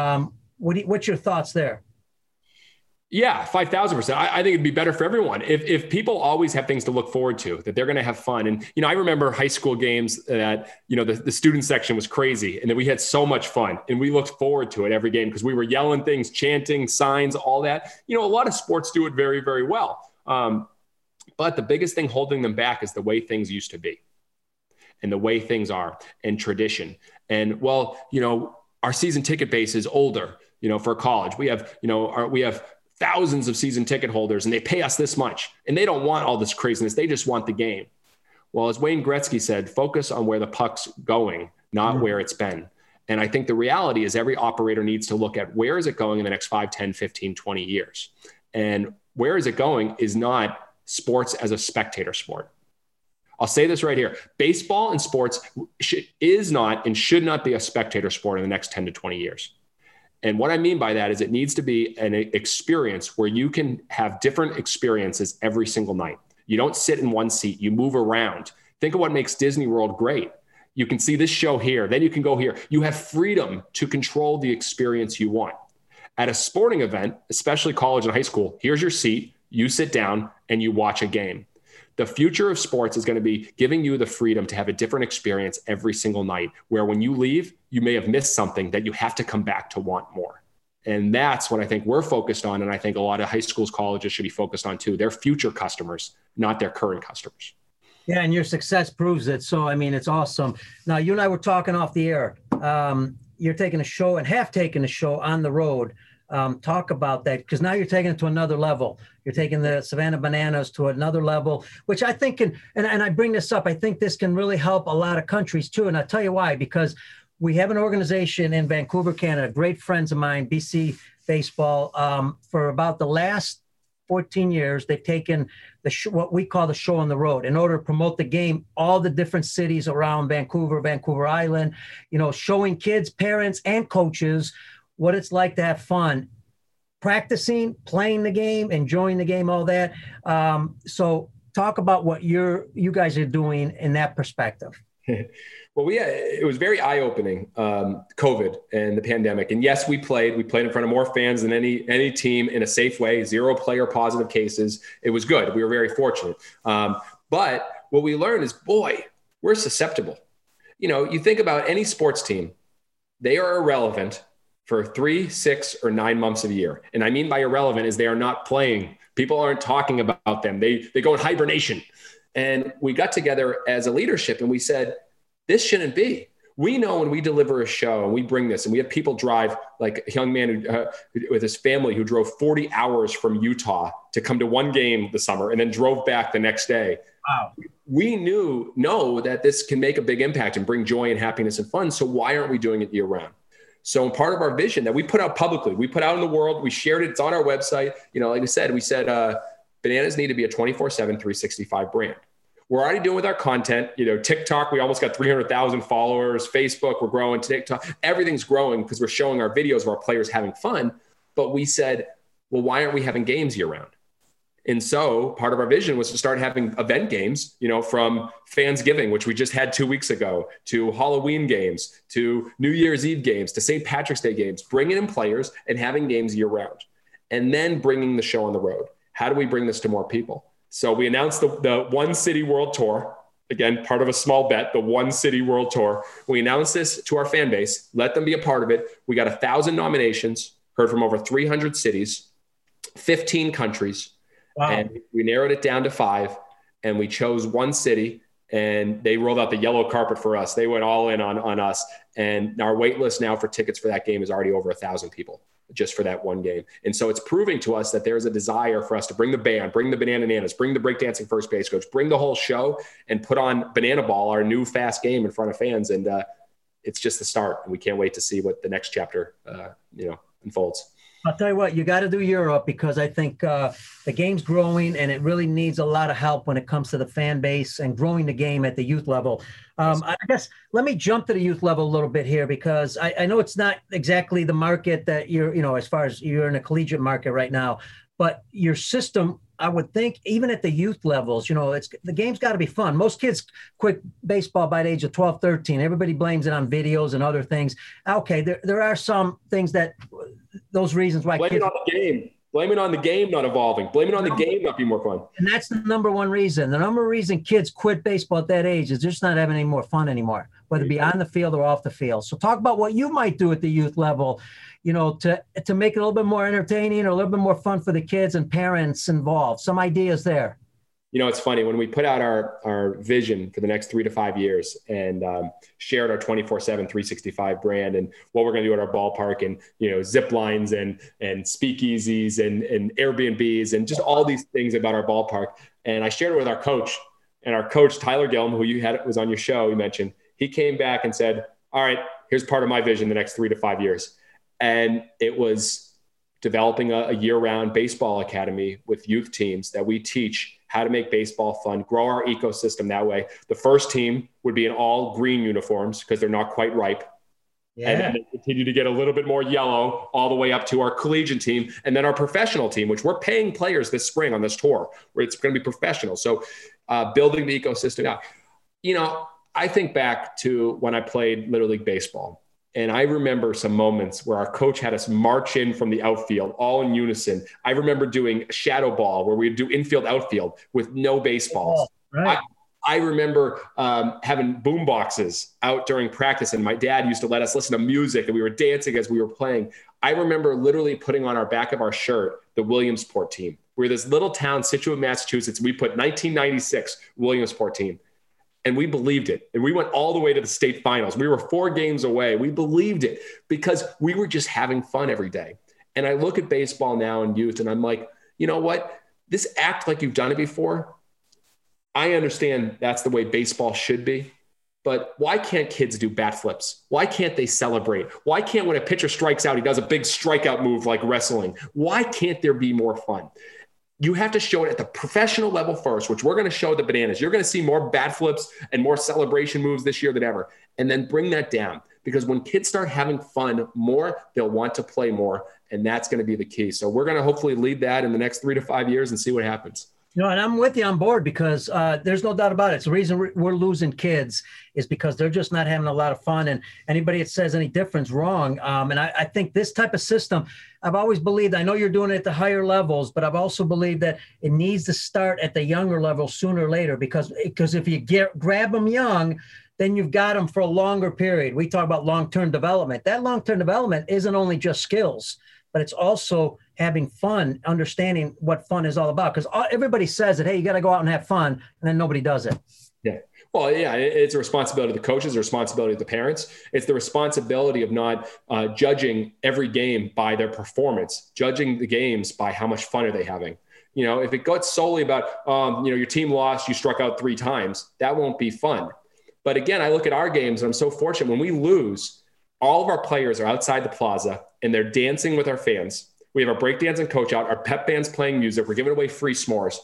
What's your thoughts there? Yeah, 5,000%. I think it'd be better for everyone if people always have things to look forward to, that they're going to have fun. And, I remember high school games that, the student section was crazy and that we had so much fun and we looked forward to it every game because we were yelling things, chanting, signs, all that. A lot of sports do it very, very well. But the biggest thing holding them back is the way things used to be and the way things are and tradition. And our season ticket base is older, for college. We have, we have thousands of season ticket holders and they pay us this much and they don't want all this craziness. They just want the game. Well, as Wayne Gretzky said, focus on where the puck's going, not where it's been. And I think the reality is every operator needs to look at where is it going in the next 5, 10, 15, 20 years. And where is it going is not sports as a spectator sport. I'll say this right here. Baseball and sports is not and should not be a spectator sport in the next 10 to 20 years. And what I mean by that is it needs to be an experience where you can have different experiences every single night. You don't sit in one seat, you move around. Think of what makes Disney World great. You can see this show here, then you can go here. You have freedom to control the experience you want. At a sporting event, especially college and high school, here's your seat, you sit down and you watch a game. The future of sports is going to be giving you the freedom to have a different experience every single night, where when you leave, you may have missed something that you have to come back to want more. And that's what I think we're focused on. And I think a lot of high schools, colleges should be focused on too. Their future customers, not their current customers. Yeah, and your success proves it. So, it's awesome. Now, you and I were talking off the air. You're taking a show and have taken a show on the road. Talk about that, because now you're taking it to another level. You're taking the Savannah Bananas to another level, which I think and I bring this up, I think this can really help a lot of countries too. And I'll tell you why, because we have an organization in Vancouver, Canada, great friends of mine, BC Baseball, for about the last 14 years, they've taken what we call the show on the road in order to promote the game, all the different cities around Vancouver, Vancouver Island, showing kids, parents, and coaches what it's like to have fun, practicing, playing the game, enjoying the game, all that. So talk about what you guys are doing in that perspective. Well, it was very eye-opening, COVID and the pandemic. And yes, we played in front of more fans than any team in a safe way, 0 player positive cases. It was good. We were very fortunate. But what we learned is, boy, we're susceptible. You think about any sports team, they are irrelevant for 3, 6, or 9 months of a year. And I mean by irrelevant is they are not playing. People aren't talking about them. They go in hibernation. And we got together as a leadership and we said, this shouldn't be. We know when we deliver a show and we bring this and we have people drive, like a young man with his family who drove 40 hours from Utah to come to one game this summer and then drove back the next day. Wow. We know that this can make a big impact and bring joy and happiness and fun. So why aren't we doing it year round? So part of our vision that we put out publicly, we put out in the world, we shared it, it's on our website. Like we said, bananas need to be a 24/7, 365 brand. we're already doing with our content. TikTok, we almost got 300,000 followers. Facebook, we're growing. TikTok, everything's growing because we're showing our videos of our players having fun. But we said, well, why aren't we having games year round? And so part of our vision was to start having event games, from Fansgiving, which we just had 2 weeks ago, to Halloween games, to New Year's Eve games, to St. Patrick's Day games, bringing in players and having games year round, and then bringing the show on the road. How do we bring this to more people? So we announced the One City World Tour. Again, part of a small bet, the One City World Tour. We announced this to our fan base, let them be a part of it. We got 1,000 nominations, heard from over 300 cities, 15 countries. Wow. And we narrowed it down to 5, and we chose one city, and they rolled out the yellow carpet for us. They went all in on us. And our wait list now for tickets for that game is already over 1,000 people just for that one game. And so it's proving to us that there's a desire for us to bring the band, bring the Banana Nanas, bring the breakdancing first base coach, bring the whole show, and put on Banana Ball, our new fast game, in front of fans. And it's just the start. And we can't wait to see what the next chapter, unfolds. I'll tell you what, you got to do Europe, because I think the game's growing and it really needs a lot of help when it comes to the fan base and growing the game at the youth level. I guess let me jump to the youth level a little bit here, because I know it's not exactly the market that you're, as far as you're in a collegiate market right now, but your system, I would think, even at the youth levels, the game's got to be fun. Most kids quit baseball by the age of 12, 13. Everybody blames it on videos and other things. Okay, there are some things that those reasons why blame kids. It on the game. Blame it on the game not evolving. Blame it on the game not being more fun. And that's the number one reason. The number one reason kids quit baseball at that age is just not having any more fun anymore, whether it be on the field or off the field. So talk about what you might do at the youth level, to make it a little bit more entertaining or a little bit more fun for the kids and parents involved. Some ideas there. It's funny when we put out our vision for the next 3 to 5 years and shared our 24/7, 365 brand and what we're going to do at our ballpark, and, zip lines and speakeasies and Airbnbs and just all these things about our ballpark. And I shared it with our coach, and our coach, Tyler Gilm, who was on your show, you mentioned, he came back and said, all right, here's part of my vision the next 3 to 5 years. And it was developing a year-round baseball academy with youth teams that we teach how to make baseball fun, grow our ecosystem that way. The first team would be in all green uniforms because they're not quite ripe. Yeah. And then they continue to get a little bit more yellow all the way up to our collegiate team. And then our professional team, which we're paying players this spring on this tour, where it's going to be professional. So building the ecosystem out. I think back to when I played Little League Baseball. And I remember some moments where our coach had us march in from the outfield, all in unison. I remember doing shadow ball where we'd do infield, outfield with no baseballs. Oh, right. I remember having boom boxes out during practice, and my dad used to let us listen to music, and we were dancing as we were playing. I remember literally putting on our back of our shirt the Williamsport team. We're this little town, Scituate, Massachusetts. We put 1996 Williamsport team. And we believed it. And we went all the way to the state finals. We were 4 games away. We believed it because we were just having fun every day. And I look at baseball now and youth, and I'm like, you know what? This act like you've done it before. I understand that's the way baseball should be. But why can't kids do bat flips? Why can't they celebrate? Why can't, when a pitcher strikes out, he does a big strikeout move like wrestling? Why can't there be more fun? You have to show it at the professional level first, which we're going to show the Bananas. You're going to see more bat flips and more celebration moves this year than ever. And then bring that down, because when kids start having fun more, they'll want to play more. And that's going to be the key. So we're going to hopefully lead that in the next 3 to 5 years and see what happens. And I'm with you on board, because there's no doubt about it. It's the reason we're losing kids is because they're just not having a lot of fun. And anybody that says any different's wrong. And I think this type of system, I've always believed, I know you're doing it at the higher levels, but I've also believed that it needs to start at the younger level sooner or later, because if you grab them young, then you've got them for a longer period. We talk about long-term development. That long-term development isn't only just skills, but it's also having fun, understanding what fun is all about. Because everybody says that, hey, you got to go out and have fun, and then nobody does it. Yeah. Well, yeah, it's a responsibility of the coaches, a responsibility of the parents. It's the responsibility of not judging every game by their performance, judging the games by how much fun are they having. If it goes solely about, your team lost, you struck out 3 times, that won't be fun. But again, I look at our games, and I'm so fortunate when we lose, all of our players are outside the plaza and they're dancing with our fans. We have our breakdancing coach out, our pep band's playing music. We're giving away free s'mores.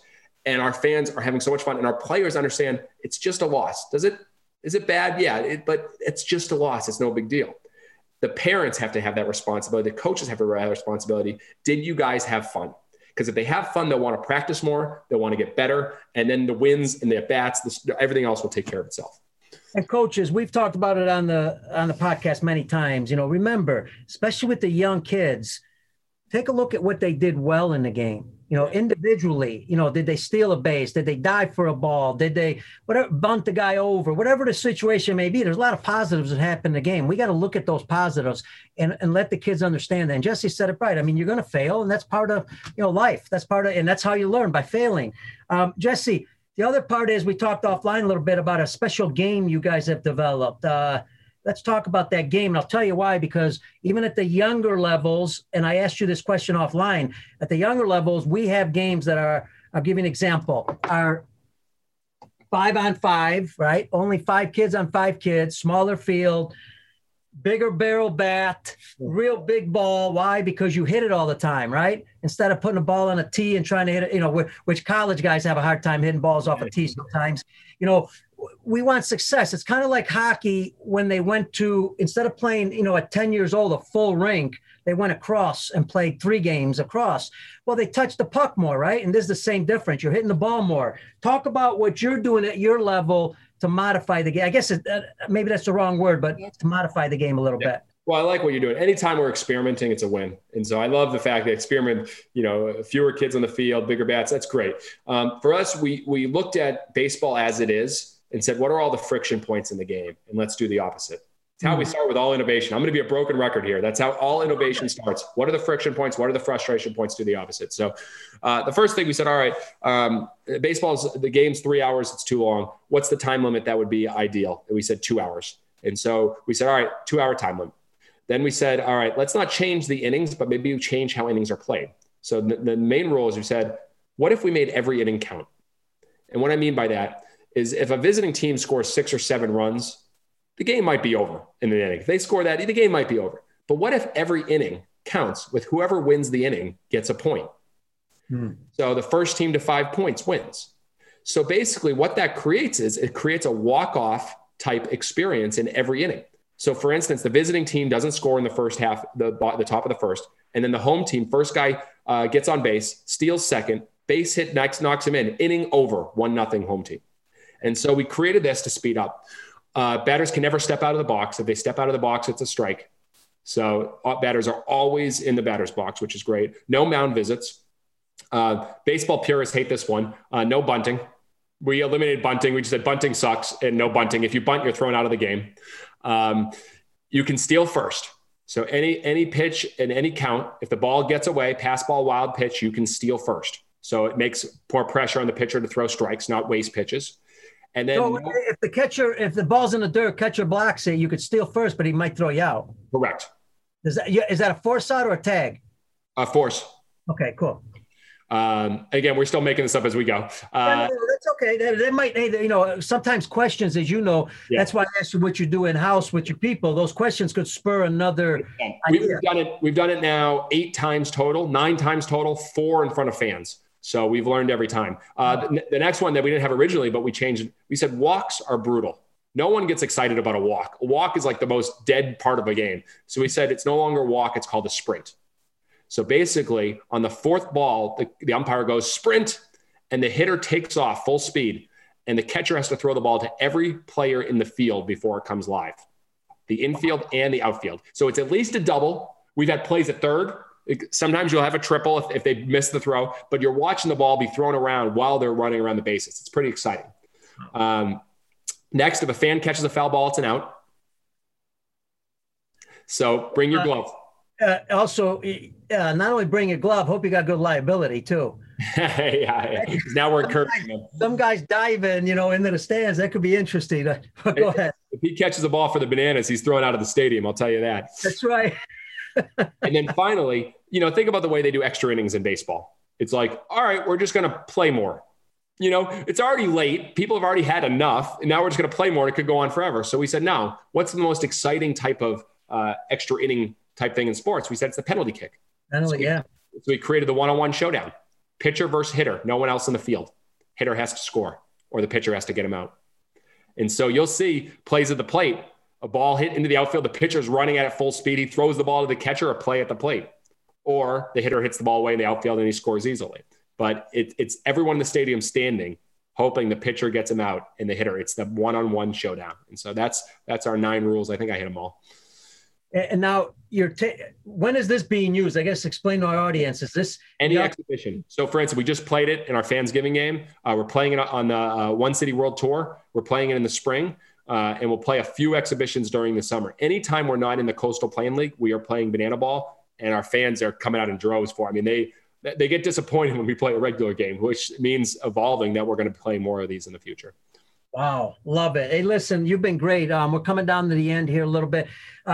and our fans are having so much fun, and our players understand it's just a loss. Is it bad? Yeah, but it's just a loss. It's no big deal. The parents have to have that responsibility. The coaches have to have that responsibility. Did you guys have fun? Because if they have fun, they'll want to practice more. They'll want to get better. And then the wins and the at-bats, everything else will take care of itself. And coaches, we've talked about it on the podcast many times. Remember, especially with the young kids, take a look at what they did well in the game. Individually, did they steal a base? Did they dive for a ball? Did they bunt the guy over? Whatever the situation may be, there's a lot of positives that happen in the game. We got to look at those positives and let the kids understand that. And Jesse said it right. I mean, you're going to fail, and that's part of life. That's part of, and that's how you learn, by failing. Jesse, the other part is we talked offline a little bit about a special game you guys have developed. Let's talk about that game. And I'll tell you why, because even at the younger levels, and I asked you this question offline, at the younger levels, we have games that are, I'll give you an example, are 5-on-5, right? Only 5 kids on 5 kids, smaller field, bigger barrel bat, real big ball. Why? Because you hit it all the time, right? Instead of putting a ball on a tee and trying to hit it, which college guys have a hard time hitting balls off a tee sometimes. We want success. It's kind of like hockey when they went to, instead of playing, at 10 years old, a full rink, they went across and played 3 games across. Well, they touched the puck more, right? And this is the same difference. You're hitting the ball more. Talk about what you're doing at your level to modify the game. I guess maybe that's the wrong word, but to modify the game a little bit. Well, I like what you're doing. Anytime we're experimenting, it's a win. And so I love the fact that experiment, fewer kids on the field, bigger bats. That's great. For us, we looked at baseball as it is and said, what are all the friction points in the game? And let's do the opposite. It's how we start with all innovation. I'm going to be a broken record here. That's how all innovation starts. What are the friction points? What are the frustration points? Do the opposite. So the first thing we said, all right, the game's 3 hours. It's too long. What's the time limit that would be ideal? And we said 2 hours. And so we said, all right, 2-hour time limit. Then we said, all right, let's not change the innings, but maybe we change how innings are played. So the main rule is we said, what if we made every inning count? And what I mean by that is if a visiting team scores 6 or 7 runs, the game might be over in the inning. If they score that, the game might be over. But what if every inning counts with whoever wins the inning gets a point? So the first team to 5 points wins. So basically what that creates is it creates a walk-off type experience in every inning. So for instance, the visiting team doesn't score in the first half, the top of the first, and then the home team, first guy gets on base, steals second, base hit next, knocks him in, inning over, 1-0 home team. And so we created this to speed up. Batters can never step out of the box. If they step out of the box, it's a strike. So batters are always in the batter's box, which is great. No mound visits. Baseball purists hate this one. No bunting. We eliminated bunting. We just said bunting sucks and no bunting. If you bunt, you're thrown out of the game. You can steal first. So any pitch and any count, if the ball gets away, pass ball, wild pitch, you can steal first. So it makes more pressure on the pitcher to throw strikes, not waste pitches. And then so if the ball's in the dirt, catcher blocks it, you could steal first, but he might throw you out. Correct. Is that a force out or a tag? A force. Okay, cool. Again, we're still making this up as we go. No, that's okay. They might, sometimes questions, as that's why I asked you what you do in-house with your people. Those questions could spur another idea. We've done it now 8 times total, 9 times total, 4 in front of fans. So we've learned every time. The next one that we didn't have originally, but we changed it. We said walks are brutal. No one gets excited about a walk. A walk is like the most dead part of a game. So we said it's no longer a walk. It's called a sprint. So basically on the 4th ball, the umpire goes sprint and the hitter takes off full speed and the catcher has to throw the ball to every player in the field before it comes live, the infield and the outfield. So it's at least a double. We've had plays at third. Sometimes you'll have a triple if they miss the throw, but you're watching the ball be thrown around while they're running around the bases. It's pretty exciting. Next, if a fan catches a foul ball, it's an out. So bring your glove. Also, not only bring your glove, hope you got good liability too. Yeah. Now we're encouraging them. Some guys dive in, into the stands. That could be interesting. Go ahead. If he catches the ball for the bananas, he's thrown out of the stadium. I'll tell you that. That's right. And then finally, think about the way they do extra innings in baseball. It's like, all right, we're just going to play more. It's already late. People have already had enough. And now we're just going to play more. It could go on forever. So we said, no, what's the most exciting type of extra inning type thing in sports? We said it's the penalty kick. So we created the one-on-one showdown, pitcher versus hitter, no one else in the field. hitter has to score or the pitcher has to get him out. And so you'll see plays at the plate, a ball hit into the outfield, the pitcher's running at it full speed, he throws the ball to the catcher, a play at the plate. Or the hitter hits the ball away in the outfield and he scores easily. But it's everyone in the stadium standing, hoping the pitcher gets him out and the hitter. It's the one-on-one showdown. And so that's our 9 rules. I think I hit them all. And now when is this being used? I guess explain to our audience. Is this any exhibition? So for instance, we just played it in our Fansgiving game. We're playing it on the One City World Tour. We're playing it in the spring. And we'll play a few exhibitions during the summer. Anytime we're not in the Coastal Plain League, we are playing banana ball, and our fans are coming out in droves for it. I mean, they get disappointed when we play a regular game, which means evolving that we're going to play more of these in the future. Wow. Love it. Hey, listen, you've been great. We're coming down to the end here a little bit.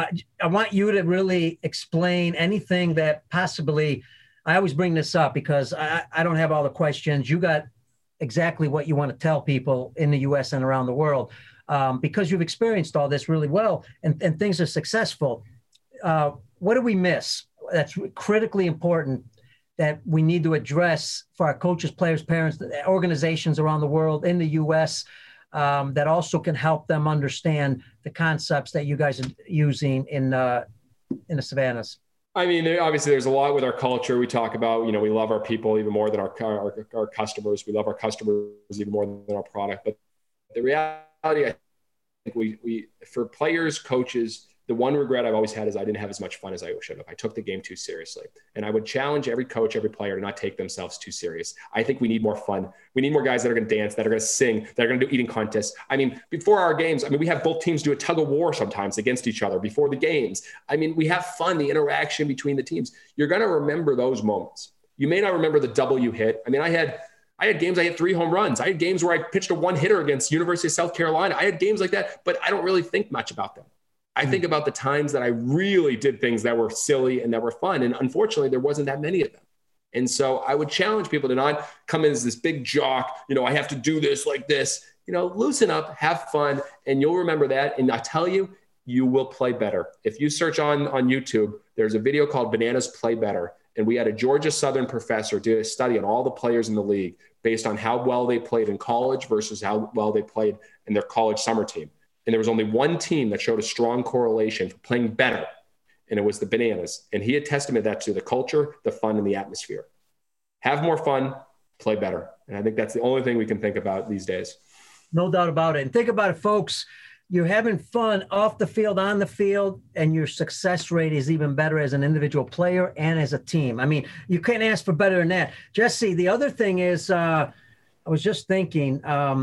I want you to really explain anything that possibly, I always bring this up because I don't have all the questions. You got exactly what you want to tell people in the U.S. and around the world because you've experienced all this really well and things are successful. What do we miss? That's critically important that we need to address for our coaches, players, parents, organizations around the world in the U.S. That also can help them understand the concepts that you guys are using in the Savannahs. I mean, obviously there's a lot with our culture. We talk about, we love our people even more than our customers. We love our customers even more than our product. But the reality, I think we for players, coaches, the one regret I've always had is I didn't have as much fun as I should have. I took the game too seriously. And I would challenge every coach, every player to not take themselves too serious. I think we need more fun. We need more guys that are going to dance, that are going to sing, that are going to do eating contests. I mean, before our games, we have both teams do a tug of war sometimes against each other before the games. We have fun, the interaction between the teams. You're going to remember those moments. You may not remember the W hit. I had games, I hit 3 home runs. I had games where I pitched a 1-hitter against University of South Carolina. I had games like that, but I don't really think much about them. I think about the times that I really did things that were silly and that were fun. And unfortunately, there wasn't that many of them. And so I would challenge people to not come in as this big jock, I have to do this like this, loosen up, have fun, and you'll remember that. And I tell you, you will play better. If you search on YouTube, there's a video called Bananas Play Better. And we had a Georgia Southern professor do a study on all the players in the league based on how well they played in college versus how well they played in their college summer team. And there was only one team that showed a strong correlation for playing better, and it was the Bananas. And he had testament that to the culture, the fun, and the atmosphere. Have more fun, play better. And I think that's the only thing we can think about these days. No doubt about it. And think about it, folks. You're having fun off the field, on the field, and your success rate is even better as an individual player and as a team. You can't ask for better than that. Jesse, the other thing is, I was just thinking,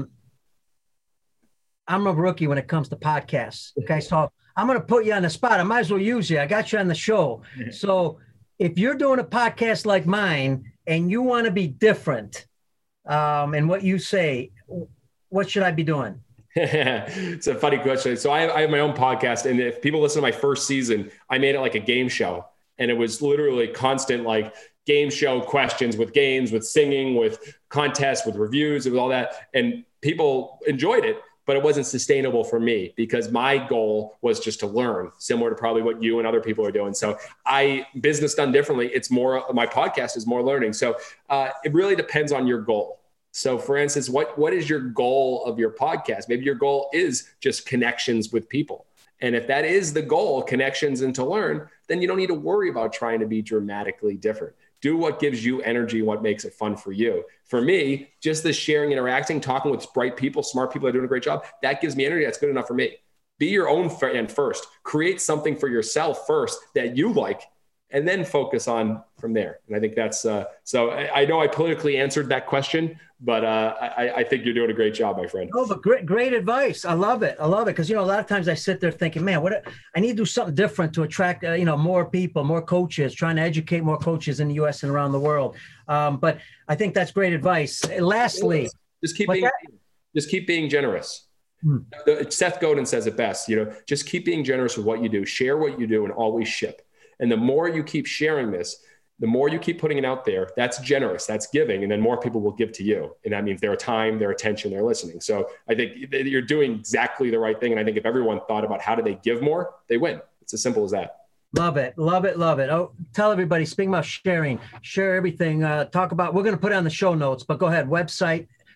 I'm a rookie when it comes to podcasts. Okay. So I'm going to put you on the spot. I might as well use you. I got you on the show. So if you're doing a podcast like mine and you want to be different in what you say, what should I be doing? It's a funny question. So I have my own podcast. And if people listen to my first season, I made it like a game show. And it was literally constant, like game show questions with games, with singing, with contests, with reviews, it was all that. And people enjoyed it. But it wasn't sustainable for me because my goal was just to learn, similar to probably what you and other people are doing. So business done differently, my podcast is more learning. So it really depends on your goal. So for instance, what is your goal of your podcast? Maybe your goal is just connections with people. And if that is the goal, connections and to learn, then you don't need to worry about trying to be dramatically different. Do what gives you energy, what makes it fun for you. For me, just the sharing, interacting, talking with bright people, smart people that are doing a great job, that gives me energy. That's good enough for me. Be your own friend first. Create something for yourself first that you like, and then focus on from there. And I think that's, so I know I politically answered that question, but I think you're doing a great job, my friend. Oh, but great advice. I love it. Because, a lot of times I sit there thinking, man, I need to do something different to attract, more people, more coaches, trying to educate more coaches in the U.S. and around the world. But I think that's great advice. Lastly, just keep being generous. Seth Godin says it best, just keep being generous with what you do, share what you do, and always ship. And the more you keep sharing this, the more you keep putting it out there, that's generous, that's giving, and then more people will give to you. And that means their time, their attention, their listening. So I think you're doing exactly the right thing. And I think if everyone thought about how do they give more, they win. It's as simple as that. Love it. Love it. Love it. Oh, tell everybody, speaking about sharing, share everything. Talk about, we're going to put it on the show notes, but go ahead. Website,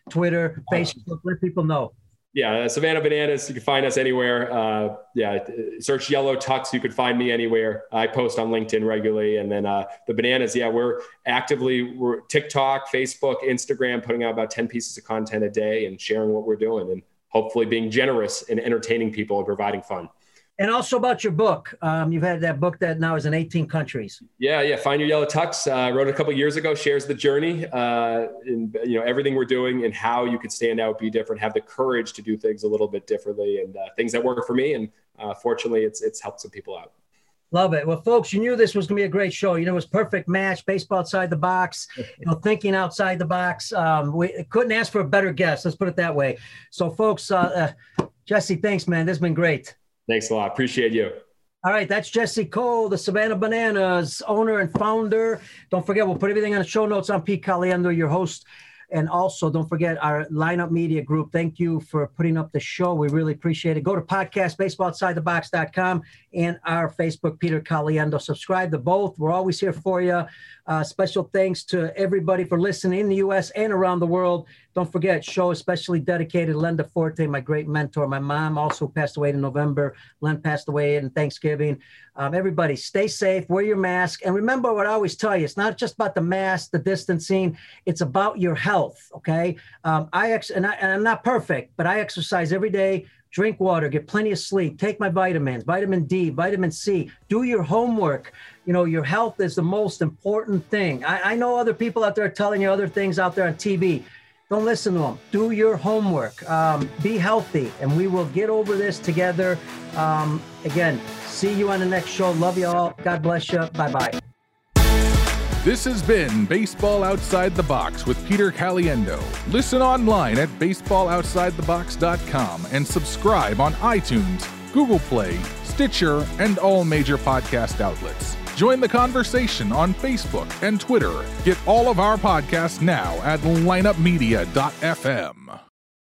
Twitter, Facebook. Let people know. Yeah, Savannah Bananas. You can find us anywhere. Search Yellow Tux. You could find me anywhere. I post on LinkedIn regularly. And then the Bananas, we're TikTok, Facebook, Instagram, putting out about 10 pieces of content a day and sharing what we're doing and hopefully being generous and entertaining people and providing fun. And also about your book. You've had that book that now is in 18 countries. Yeah. Find Your Yellow Tux. Wrote it a couple of years ago, shares the journey and everything we're doing and how you could stand out, be different, have the courage to do things a little bit differently and things that work for me. And fortunately, it's helped some people out. Love it. Well, folks, you knew this was going to be a great show. It was perfect match, baseball outside the box, thinking outside the box. We couldn't ask for a better guest. Let's put it that way. So, folks, Jesse, thanks, man. This has been great. Thanks a lot. Appreciate you. All right. That's Jesse Cole, the Savannah Bananas owner and founder. Don't forget, we'll put everything on the show notes. I'm Pete Caliendo, your host. And also, don't forget our Lineup Media Group. Thank you for putting up the show. We really appreciate it. Go to podcastbaseballoutsidethebox.com and our Facebook, Peter Caliendo. Subscribe to both. We're always here for you. Special thanks to everybody for listening in the U.S. and around the world. Don't forget, show especially dedicated to Linda Forte, my great mentor. My mom also passed away in November. Len passed away in Thanksgiving. Everybody, stay safe, wear your mask. And remember what I always tell you, it's not just about the mask, the distancing. It's about your health, okay? I'm not perfect, but I exercise every day. Drink water, get plenty of sleep, take my vitamins, vitamin D, vitamin C, do your homework. Your health is the most important thing. I know other people out there telling you other things out there on TV. Don't listen to them. Do your homework. Be healthy, and we will get over this together. Again, see you on the next show. Love you all. God bless you. Bye-bye. This has been Baseball Outside the Box with Peter Caliendo. Listen online at baseballoutsidethebox.com and subscribe on iTunes, Google Play, Stitcher, and all major podcast outlets. Join the conversation on Facebook and Twitter. Get all of our podcasts now at lineupmedia.fm.